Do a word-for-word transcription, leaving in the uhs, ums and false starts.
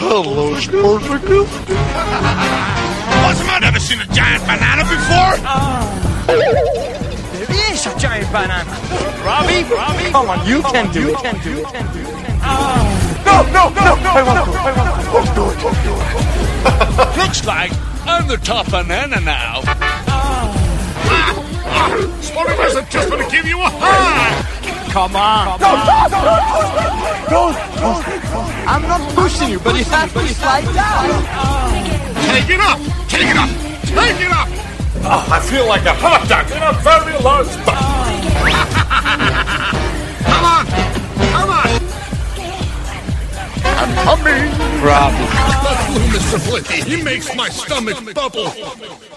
Hello, Sporticus. What's the matter? Never seen a giant banana before? There is a giant banana. Robbie, Robbie, come on, you can do it. You can do it. You can do it. No, no, no, no, I won't do it. I won't do it. Won't do it. Won't do it. Looks like I'm the top banana now. Sporticus, I'm just going to give you a hug. Come on. No, no, no, no, no. I'm not pushing you, but you have to slide down. Take it up. Take it up. Take it up. Oh, I feel like a hot dog in a very large butt. Come on. Come on. I'm coming. Robbie. Mister Blicky, he makes my stomach bubble.